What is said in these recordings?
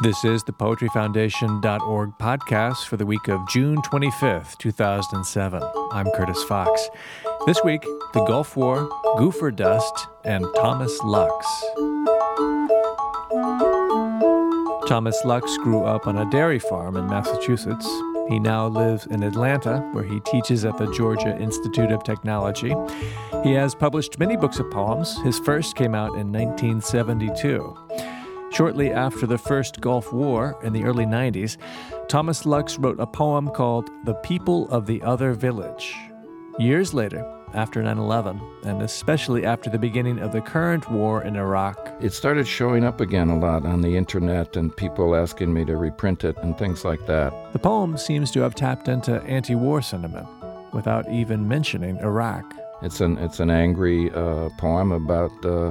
This is the PoetryFoundation.org podcast for the week of June 25th, 2007. I'm Curtis Fox. This week, the Gulf War, Goofer Dust, and Thomas Lux. Thomas Lux grew up on a dairy farm in Massachusetts. He now lives in Atlanta, where he teaches at the Georgia Institute of Technology. He has published many books of poems. His first came out in 1972. Shortly after the first Gulf War in the early 90s, Thomas Lux wrote a poem called The People of the Other Village. Years later, after 9/11, and especially after the beginning of the current war in Iraq, it started showing up again a lot on the internet and people asking me to reprint it and things like that. The poem seems to have tapped into anti-war sentiment without even mentioning Iraq. It's an angry poem about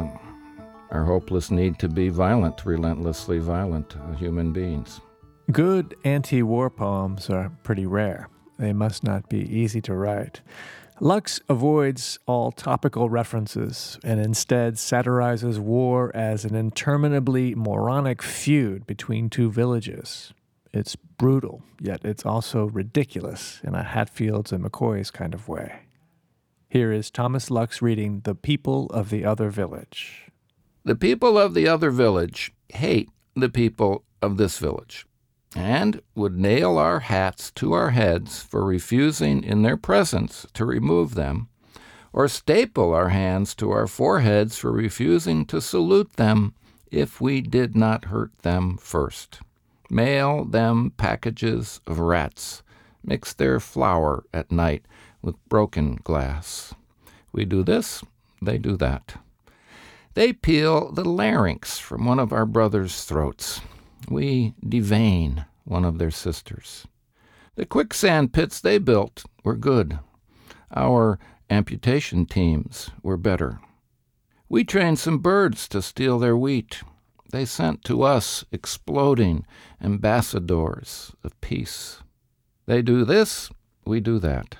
our hopeless need to be violent, relentlessly violent human beings. Good anti-war poems are pretty rare. They must not be easy to write. Lux avoids all topical references and instead satirizes war as an interminably moronic feud between two villages. It's brutal, yet it's also ridiculous in a Hatfields and McCoy's kind of way. Here is Thomas Lux reading The People of the Other Village. The people of the other village hate the people of this village, and would nail our hats to our heads for refusing in their presence to remove them, or staple our hands to our foreheads for refusing to salute them if we did not hurt them first. Mail them packages of rats, mix their flour at night with broken glass. We do this, they do that. They peel the larynx from one of our brothers' throats. We devein one of their sisters. The quicksand pits they built were good. Our amputation teams were better. We trained some birds to steal their wheat. They sent to us exploding ambassadors of peace. They do this, we do that.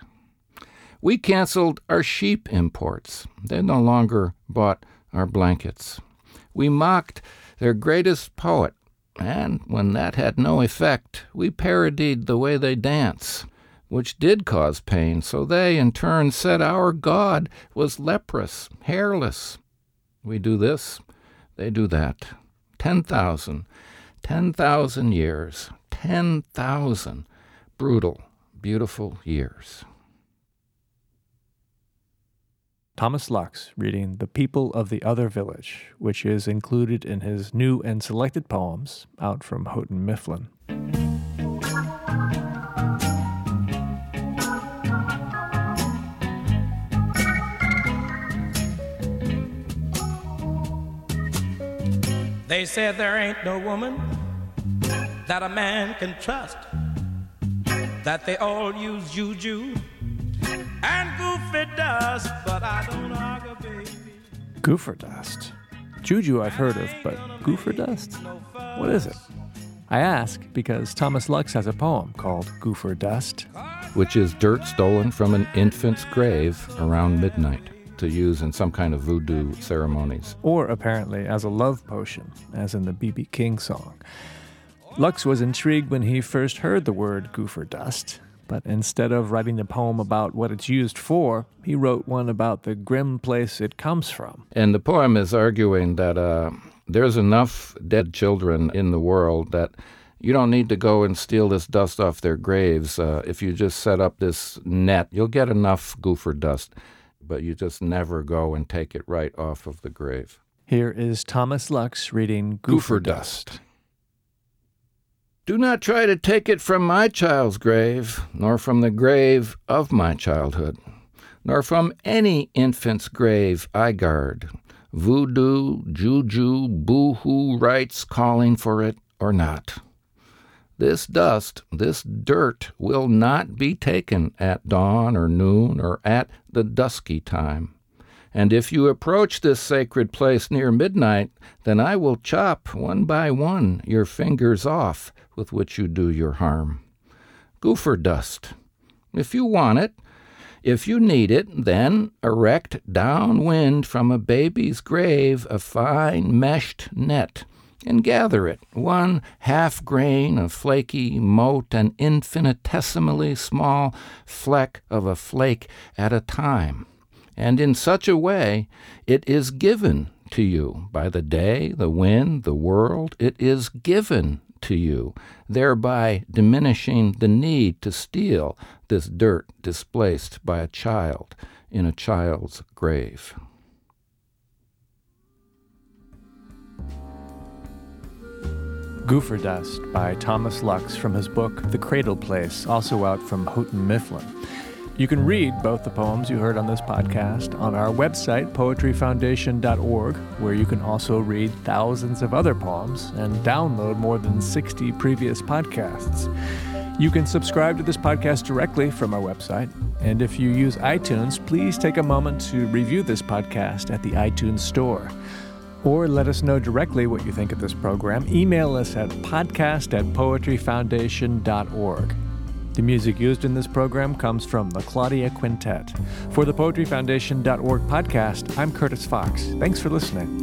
We canceled our sheep imports. They no longer bought our blankets. We mocked their greatest poet, and when that had no effect, we parodied the way they dance, which did cause pain, so they in turn said our God was leprous, hairless. We do this, they do that. 10,000 years, 10,000 brutal, beautiful years. Thomas Lux reading The People of the Other Village, which is included in his new and selected poems out from Houghton Mifflin. They said there ain't no woman that a man can trust, that they all use juju and goofy dust, but I don't argue, baby. Goofer dust. Juju I've heard of, but goofer dust? What is it? I ask because Thomas Lux has a poem called Goofer Dust, which is dirt stolen from an infant's grave around midnight to use in some kind of voodoo ceremonies. Or apparently as a love potion, as in the B.B. King song. Lux was intrigued when he first heard the word goofer dust. But instead of writing the poem about what it's used for, he wrote one about the grim place it comes from. And the poem is arguing that there's enough dead children in the world that you don't need to go and steal this dust off their graves. If you just set up this net, you'll get enough goofer dust, but you just never go and take it right off of the grave. Here is Thomas Lux reading Goofer Dust. Do not try to take it from my child's grave, nor from the grave of my childhood, nor from any infant's grave I guard. Voodoo, juju, boo-hoo rites calling for it or not. This dust, this dirt will not be taken at dawn or noon or at the dusky time. And if you approach this sacred place near midnight, then I will chop one by one your fingers off with which you do your harm. Goofer dust. If you want it, if you need it, then erect downwind from a baby's grave a fine meshed net and gather it, one half grain of flaky mote, an infinitesimally small fleck of a flake at a time. And in such a way it is given to you by the day, the wind, the world. It is given to you, thereby diminishing the need to steal this dirt displaced by a child in a child's grave. Goofer Dust by Thomas Lux from his book The Cradle Place, also out from Houghton Mifflin. You can read both the poems you heard on this podcast on our website, poetryfoundation.org, where you can also read thousands of other poems and download more than 60 previous podcasts. You can subscribe to this podcast directly from our website, and if you use iTunes, please take a moment to review this podcast at the iTunes Store. Or let us know directly what you think of this program. Email us at podcast@poetryfoundation.org. The music used in this program comes from the Claudia Quintet. For the poetryfoundation.org podcast, I'm Curtis Fox. Thanks for listening.